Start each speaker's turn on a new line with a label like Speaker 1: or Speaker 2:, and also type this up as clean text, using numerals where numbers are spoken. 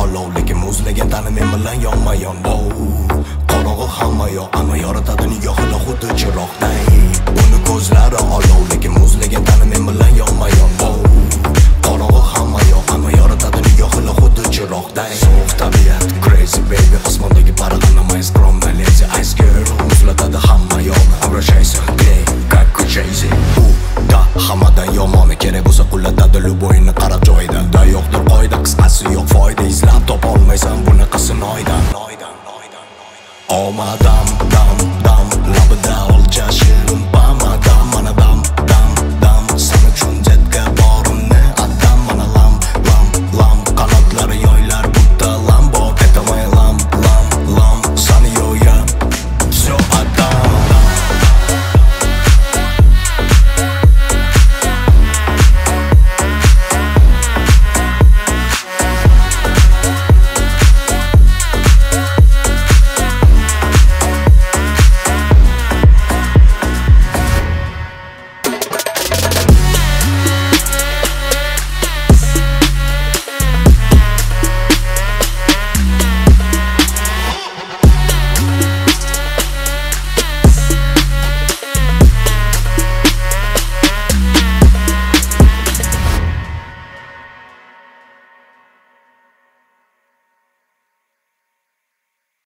Speaker 1: olov, lekin muzlagan tani men bilan yonma-yon. Qorong'i hamma yoq, ammo yoritadi nigohini xuddi chiroqday. Uni ko'zlari olov, lekin muzlagan tani men bilan yonma-yon. Qorong'i hamma yoq, ammo yoritadi nigohini xuddi chiroqday. So'f tabiat, crazy baby, osmondagi parag'ana my скромная lady, ice girl, muzlatadi hamma yoqni. Обращайся, клей, как Jay-Z. Da hammadan yomoni kerak bo'lsa qullatadi любойni qarab joyida. Da yo'qdir qoida, qisqasi yo'q foyda, izlab topolmaysan bunaqasi noydan. Omadam dam